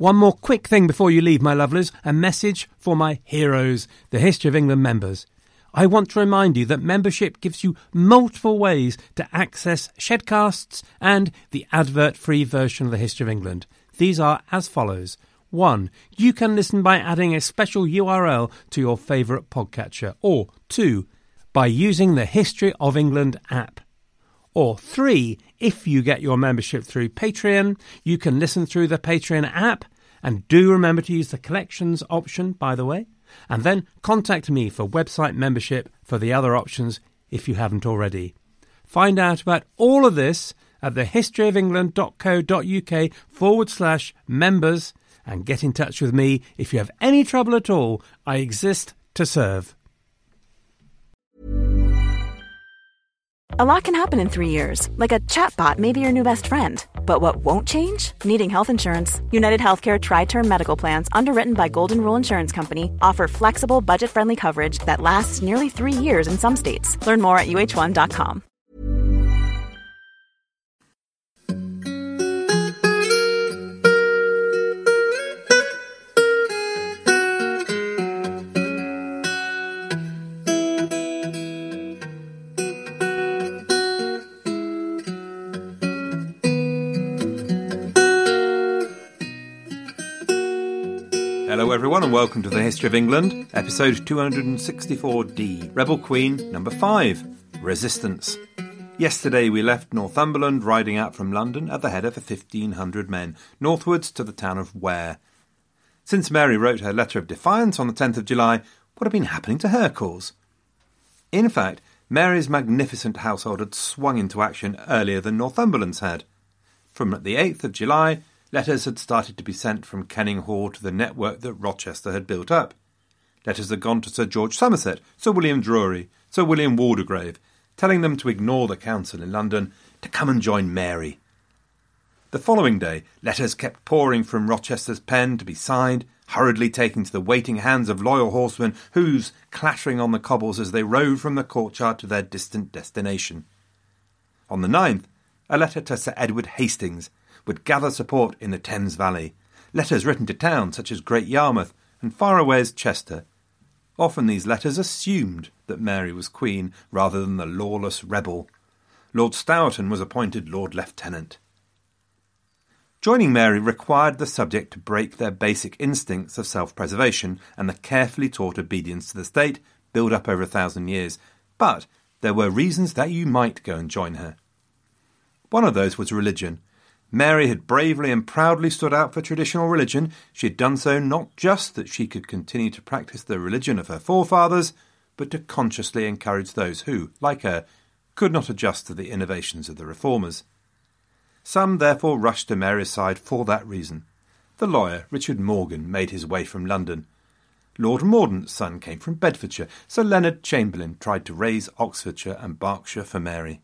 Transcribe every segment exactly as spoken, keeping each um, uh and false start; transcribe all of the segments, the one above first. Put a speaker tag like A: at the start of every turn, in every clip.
A: One more quick thing before you leave, my lovelies, a message for my heroes, the History of England members. I want to remind you that membership gives you multiple ways to access Shedcasts and the advert-free version of the History of England. These are as follows. One, you can listen by adding a special U R L to your favourite podcatcher. Or two, by using the History of England app. Or three, if you get your membership through Patreon, you can listen through the Patreon app. And do remember to use the collections option, by the way. And then contact me for website membership for the other options if you haven't already. Find out about all of this at thehistoryofengland.co.uk forward slash members and get in touch with me if you have any trouble at all. I exist to serve.
B: A lot can happen in three years, like a chatbot may be your new best friend. But what won't change? Needing health insurance. United Healthcare Tri-Term Medical Plans, underwritten by Golden Rule Insurance Company, offer flexible, budget-friendly coverage that lasts nearly three years in some states. Learn more at U H one dot com.
C: Hello everyone and welcome to the History of England, episode two hundred sixty-four D, Rebel Queen number five, Resistance. Yesterday we left Northumberland riding out from London at the head of fifteen hundred men, northwards to the town of Ware. Since Mary wrote her letter of defiance on the tenth of July, what had been happening to her cause? In fact, Mary's magnificent household had swung into action earlier than Northumberland's had. From the eighth of July, letters had started to be sent from Kenning Hall to the network that Rochester had built up. Letters had gone to Sir George Somerset, Sir William Drury, Sir William Waldegrave, telling them to ignore the council in London, to come and join Mary. The following day, letters kept pouring from Rochester's pen to be signed, hurriedly taken to the waiting hands of loyal horsemen, whose clattering on the cobbles as they rode from the courtyard to their distant destination. On the ninth, a letter to Sir Edward Hastings would gather support in the Thames Valley, letters written to towns such as Great Yarmouth and far away as Chester. Often these letters assumed that Mary was Queen rather than the lawless rebel. Lord Stourton was appointed Lord Lieutenant. Joining Mary required the subject to break their basic instincts of self-preservation and the carefully taught obedience to the state built up over a thousand years, but there were reasons that you might go and join her. One of those was religion. Mary had bravely and proudly stood out for traditional religion. She had done so not just that she could continue to practice the religion of her forefathers, but to consciously encourage those who, like her, could not adjust to the innovations of the reformers. Some therefore rushed to Mary's side for that reason. The lawyer, Richard Morgan, made his way from London. Lord Mordaunt's son came from Bedfordshire. Sir Leonard Chamberlain tried to raise Oxfordshire and Berkshire for Mary.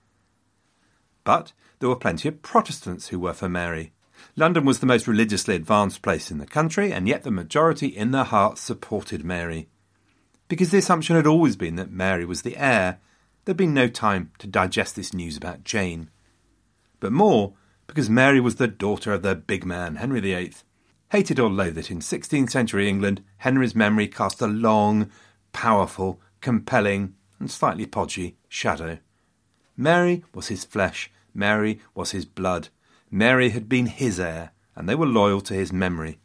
C: But there were plenty of Protestants who were for Mary. London was the most religiously advanced place in the country, and yet the majority in their hearts supported Mary. Because the assumption had always been that Mary was the heir, there had been no time to digest this news about Jane. But more, because Mary was the daughter of their big man, Henry the Eighth. Hated or loathed it, in sixteenth century England, Henry's memory cast a long, powerful, compelling, and slightly podgy shadow. Mary was his flesh, Mary was his blood. Mary had been his heir, and they were loyal to his memory.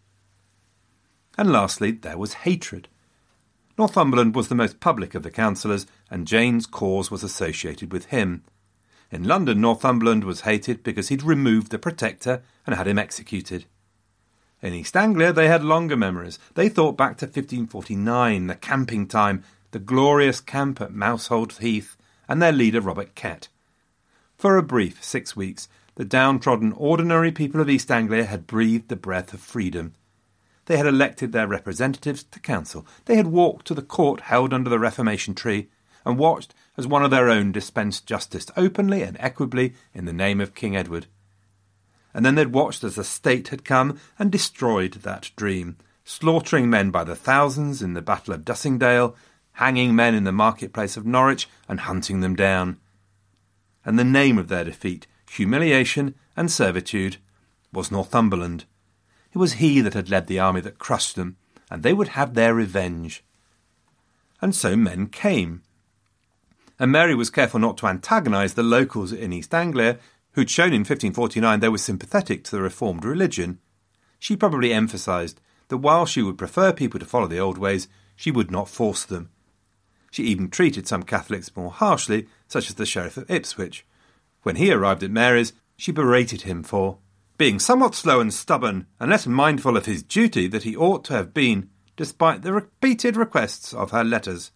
C: And lastly, there was hatred. Northumberland was the most public of the councillors, and Jane's cause was associated with him. In London, Northumberland was hated because he'd removed the Protector and had him executed. In East Anglia, they had longer memories. They thought back to fifteen forty-nine, the camping time, the glorious camp at Mousehold Heath, and their leader Robert Kett. For a brief six weeks, the downtrodden ordinary people of East Anglia had breathed the breath of freedom. They had elected their representatives to council. They had walked to the court held under the Reformation tree and watched as one of their own dispensed justice openly and equably in the name of King Edward. And then they'd watched as the state had come and destroyed that dream, slaughtering men by the thousands in the Battle of Dussingdale, hanging men in the marketplace of Norwich and hunting them down. And the name of their defeat, humiliation and servitude, was Northumberland. It was he that had led the army that crushed them, and they would have their revenge. And so men came. And Mary was careful not to antagonise the locals in East Anglia, who'd shown in fifteen forty-nine they were sympathetic to the reformed religion. She probably emphasised that while she would prefer people to follow the old ways, she would not force them. She even treated some Catholics more harshly, such as the Sheriff of Ipswich. When he arrived at Mary's, she berated him for being somewhat slow and stubborn, and less mindful of his duty that he ought to have been, despite the repeated requests of her letters.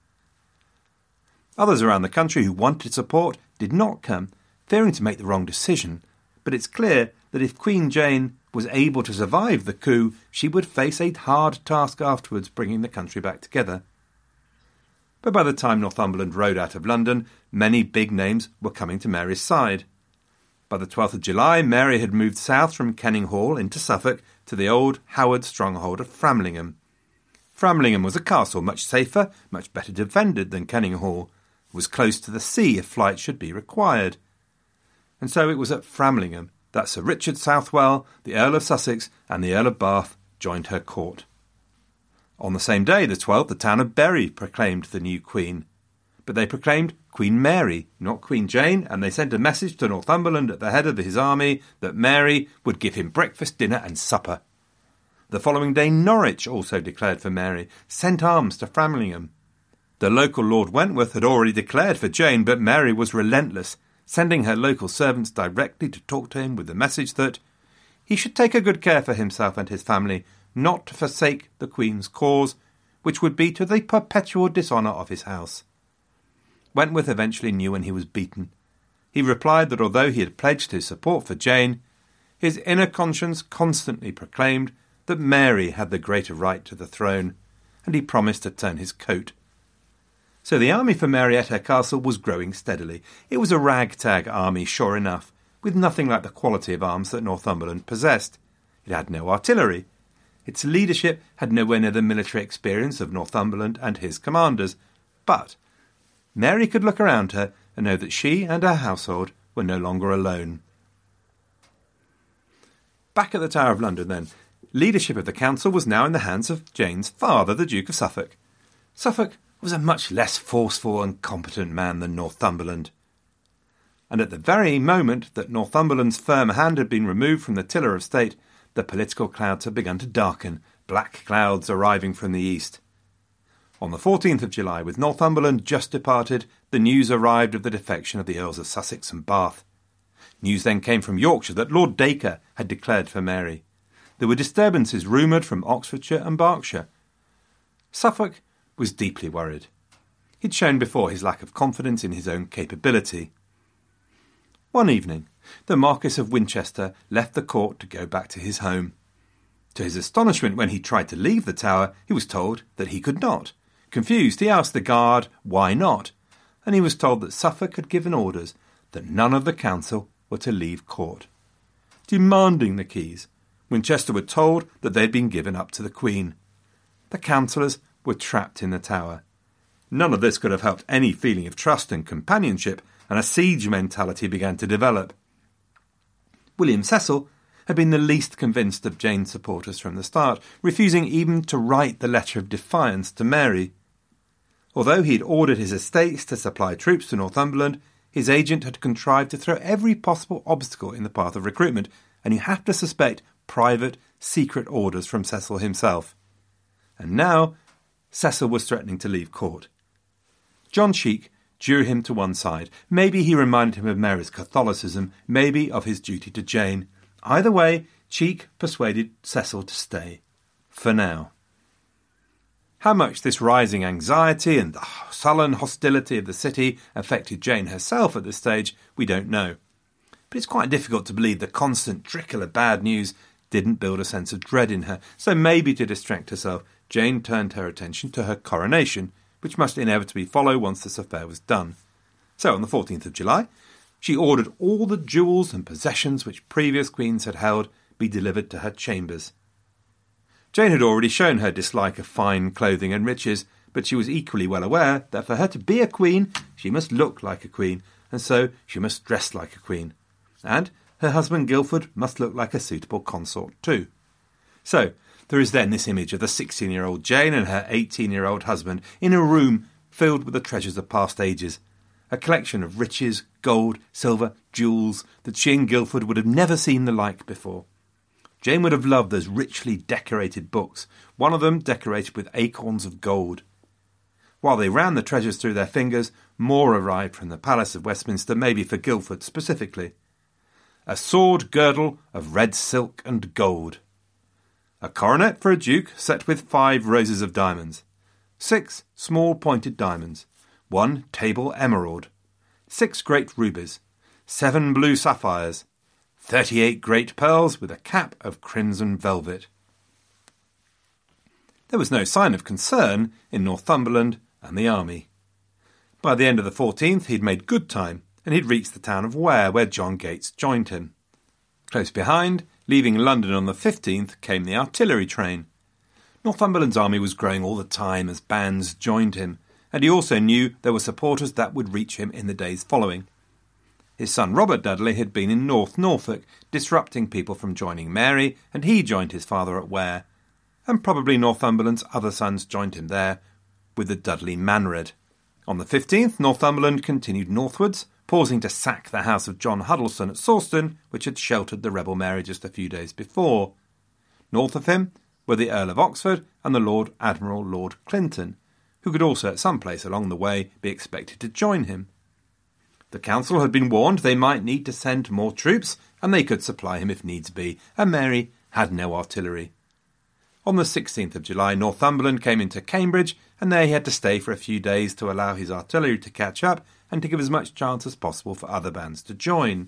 C: Others around the country who wanted support did not come, fearing to make the wrong decision, but it's clear that if Queen Jane was able to survive the coup, she would face a hard task afterwards bringing the country back together. But by the time Northumberland rode out of London, many big names were coming to Mary's side. By the twelfth of July, Mary had moved south from Kenninghall into Suffolk to the old Howard stronghold of Framlingham. Framlingham was a castle much safer, much better defended than Kenninghall. It was close to the sea if flight should be required. And so it was at Framlingham that Sir Richard Southwell, the Earl of Sussex, and the Earl of Bath joined her court. On the same day, the twelfth, the town of Bury proclaimed the new queen. But they proclaimed Queen Mary, not Queen Jane, and they sent a message to Northumberland at the head of his army that Mary would give him breakfast, dinner and supper. The following day, Norwich also declared for Mary, sent arms to Framlingham. The local Lord Wentworth had already declared for Jane, but Mary was relentless, sending her local servants directly to talk to him with the message that he should take a good care for himself and his family, not to forsake the Queen's cause, which would be to the perpetual dishonour of his house. Wentworth eventually knew when he was beaten. He replied that although he had pledged his support for Jane, his inner conscience constantly proclaimed that Mary had the greater right to the throne, and he promised to turn his coat. So the army for Mary at her castle was growing steadily. It was a ragtag army, sure enough, with nothing like the quality of arms that Northumberland possessed. It had no artillery. Its leadership had nowhere near the military experience of Northumberland and his commanders, but Mary could look around her and know that she and her household were no longer alone. Back at the Tower of London, then, leadership of the council was now in the hands of Jane's father, the Duke of Suffolk. Suffolk was a much less forceful and competent man than Northumberland. And at the very moment that Northumberland's firm hand had been removed from the tiller of state, the political clouds had begun to darken, black clouds arriving from the east. On the fourteenth of July, with Northumberland just departed, the news arrived of the defection of the Earls of Sussex and Bath. News then came from Yorkshire that Lord Dacre had declared for Mary. There were disturbances rumoured from Oxfordshire and Berkshire. Suffolk was deeply worried. He'd shown before his lack of confidence in his own capability. One evening, the Marquis of Winchester left the court to go back to his home. To his astonishment, when he tried to leave the tower, he was told that he could not. Confused, he asked the guard why not, and he was told that Suffolk had given orders that none of the council were to leave court. Demanding the keys, Winchester were told that they had been given up to the Queen. The councillors were trapped in the tower. None of this could have helped any feeling of trust and companionship, and a siege mentality began to develop. William Cecil had been the least convinced of Jane's supporters from the start, refusing even to write the letter of defiance to Mary. Although he had ordered his estates to supply troops to Northumberland, his agent had contrived to throw every possible obstacle in the path of recruitment, and you have to suspect private, secret orders from Cecil himself. And now Cecil was threatening to leave court. John Cheek drew him to one side. Maybe he reminded him of Mary's Catholicism, maybe of his duty to Jane. Either way, Cheek persuaded Cecil to stay. For now. How much this rising anxiety and the sullen hostility of the city affected Jane herself at this stage, we don't know. But it's quite difficult to believe the constant trickle of bad news didn't build a sense of dread in her. So maybe to distract herself, Jane turned her attention to her coronation, which must inevitably follow once this affair was done. So on the fourteenth of July, she ordered all the jewels and possessions which previous queens had held be delivered to her chambers. Jane had already shown her dislike of fine clothing and riches, but she was equally well aware that for her to be a queen, she must look like a queen, and so she must dress like a queen. And her husband Guildford must look like a suitable consort too. So, there is then this image of the sixteen-year-old Jane and her eighteen-year-old husband in a room filled with the treasures of past ages, a collection of riches, gold, silver, jewels that she and Guildford would have never seen the like before. Jane would have loved those richly decorated books, one of them decorated with acorns of gold. While they ran the treasures through their fingers, more arrived from the Palace of Westminster, maybe for Guildford specifically. A sword girdle of red silk and gold. A coronet for a duke set with five roses of diamonds. Six small pointed diamonds. One table emerald. Six great rubies. Seven blue sapphires. Thirty-eight great pearls with a cap of crimson velvet. There was no sign of concern in Northumberland and the army. By the end of the fourteenth he'd made good time, and he'd reached the town of Ware, where John Gates joined him. Close behind, leaving London on the fifteenth, came the artillery train. Northumberland's army was growing all the time as bands joined him, and he also knew there were supporters that would reach him in the days following. His son Robert Dudley had been in North Norfolk, disrupting people from joining Mary, and he joined his father at Ware. And probably Northumberland's other sons joined him there, with the Dudley Manred. On the fifteenth, Northumberland continued northwards, pausing to sack the house of John Huddleston at Sawston, which had sheltered the rebel Mary just a few days before. North of him were the Earl of Oxford and the Lord Admiral Lord Clinton, who could also at some place along the way be expected to join him. The council had been warned they might need to send more troops, and they could supply him if needs be, and Mary had no artillery. On the sixteenth of July, Northumberland came into Cambridge, and there he had to stay for a few days to allow his artillery to catch up and to give as much chance as possible for other bands to join.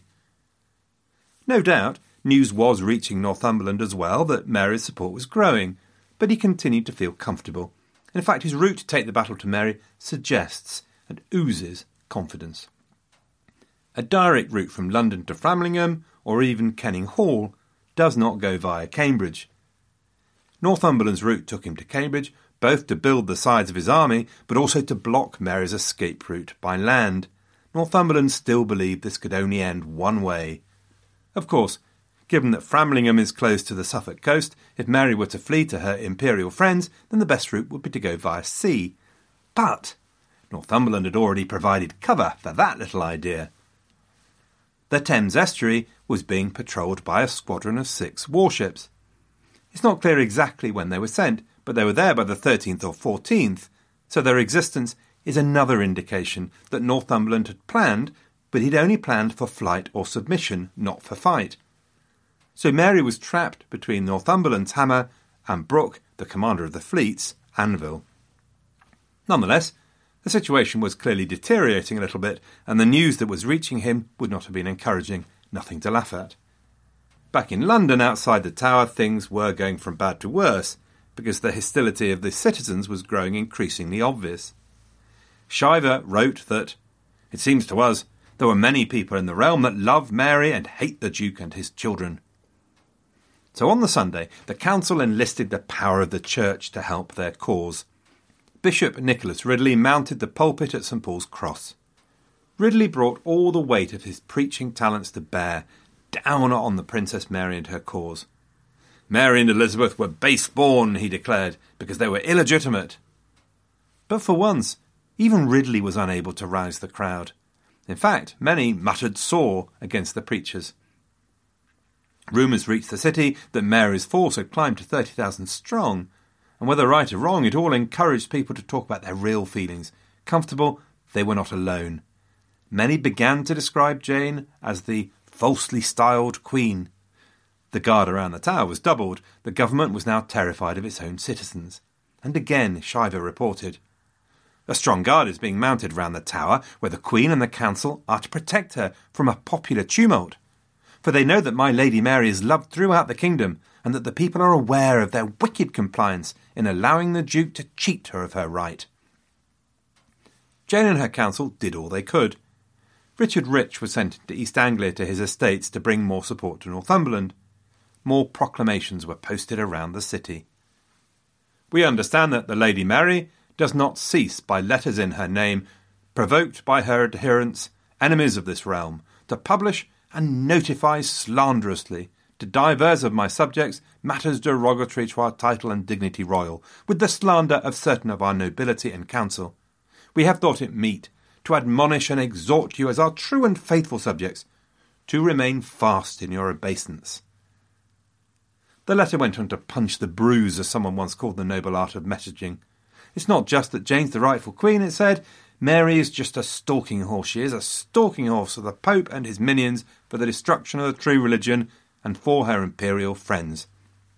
C: No doubt, news was reaching Northumberland as well that Mary's support was growing, but he continued to feel comfortable. In fact, his route to take the battle to Mary suggests and oozes confidence. A direct route from London to Framlingham, or even Kenning Hall, does not go via Cambridge. Northumberland's route took him to Cambridge, both to build the sides of his army, but also to block Mary's escape route by land. Northumberland still believed this could only end one way. Of course, given that Framlingham is close to the Suffolk coast, if Mary were to flee to her imperial friends, then the best route would be to go via sea. But Northumberland had already provided cover for that little idea. The Thames estuary was being patrolled by a squadron of six warships. It's not clear exactly when they were sent, but they were there by the thirteenth or fourteenth, so their existence is another indication that Northumberland had planned, but he'd only planned for flight or submission, not for fight. So Mary was trapped between Northumberland's hammer and Brooke, the commander of the fleet's, anvil. Nonetheless, the situation was clearly deteriorating a little bit, and the news that was reaching him would not have been encouraging, nothing to laugh at. Back in London, outside the Tower, things were going from bad to worse, because the hostility of the citizens was growing increasingly obvious. Shiver wrote that, "It seems to us there were many people in the realm that love Mary and hate the Duke and his children." So on the Sunday, the council enlisted the power of the church to help their cause. Bishop Nicholas Ridley mounted the pulpit at St Paul's Cross. Ridley brought all the weight of his preaching talents to bear, down on the Princess Mary and her cause. Mary and Elizabeth were base-born, he declared, because they were illegitimate. But for once, even Ridley was unable to rouse the crowd. In fact, many muttered sore against the preachers. Rumours reached the city that Mary's force had climbed to thirty thousand strong, and whether right or wrong, it all encouraged people to talk about their real feelings. Comfortable, they were not alone. Many began to describe Jane as the falsely styled queen. The guard around the Tower was doubled. The government was now terrified of its own citizens. And again, Shiver reported, "A strong guard is being mounted round the Tower, where the Queen and the Council are to protect her from a popular tumult. For they know that my Lady Mary is loved throughout the kingdom, and that the people are aware of their wicked compliance in allowing the Duke to cheat her of her right." Jane and her council did all they could. Richard Rich was sent to East Anglia to his estates to bring more support to Northumberland. More proclamations were posted around the city. "We understand that the Lady Mary does not cease by letters in her name, provoked by her adherents, enemies of this realm, to publish and notify slanderously, to divers of my subjects matters derogatory to our title and dignity royal, with the slander of certain of our nobility and council, we have thought it meet to admonish and exhort you as our true and faithful subjects to remain fast in your obeisance. The letter went on to punch the bruise, as someone once called the noble art of messaging. It's not just that Jane's the rightful queen, it said. Mary is just a stalking horse. She is a stalking horse of the Pope and his minions for the destruction of the true religion and for her imperial friends.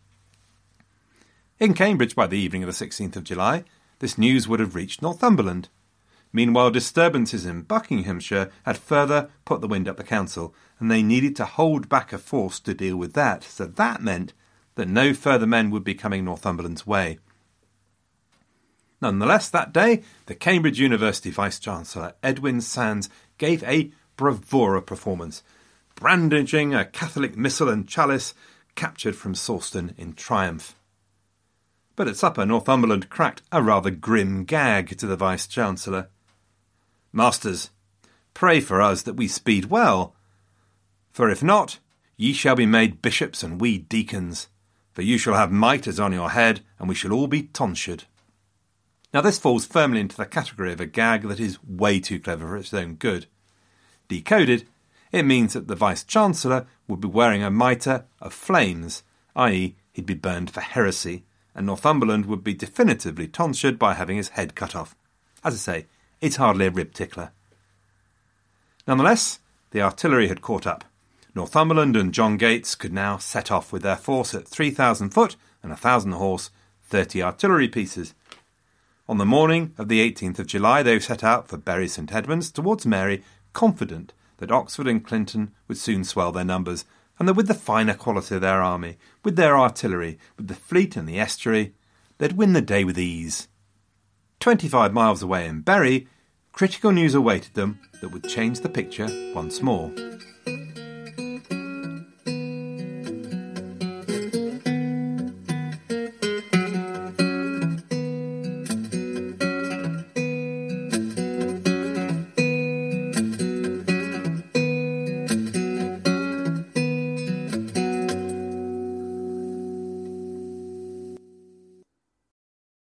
C: In Cambridge, by the evening of the sixteenth of July, this news would have reached Northumberland. Meanwhile, disturbances in Buckinghamshire had further put the wind up the council, and they needed to hold back a force to deal with that, so that meant that no further men would be coming Northumberland's way. Nonetheless, that day, the Cambridge University Vice-Chancellor Edwin Sandys gave a bravura performance, brandishing a Catholic missal and chalice captured from Sawston in triumph. But at supper, Northumberland cracked a rather grim gag to the Vice-Chancellor. "Masters, pray for us that we speed well, for if not, ye shall be made bishops and we deacons, for you shall have mitres on your head, and we shall all be tonsured." Now this falls firmly into the category of a gag that is way too clever for its own good. Decoded, it means that the Vice-Chancellor would be wearing a mitre of flames, that is he'd be burned for heresy, and Northumberland would be definitively tonsured by having his head cut off. As I say, it's hardly a rib tickler. Nonetheless, the artillery had caught up. Northumberland and John Gates could now set off with their force at three thousand foot and one thousand horse, thirty artillery pieces. On the morning of the eighteenth of July, they set out for Bury St Edmunds towards Mary, confident that Oxford and Clinton would soon swell their numbers, and that with the finer quality of their army, with their artillery, with the fleet and the estuary, they'd win the day with ease. Twenty-five miles away in Bury, critical news awaited them that would change the picture once more.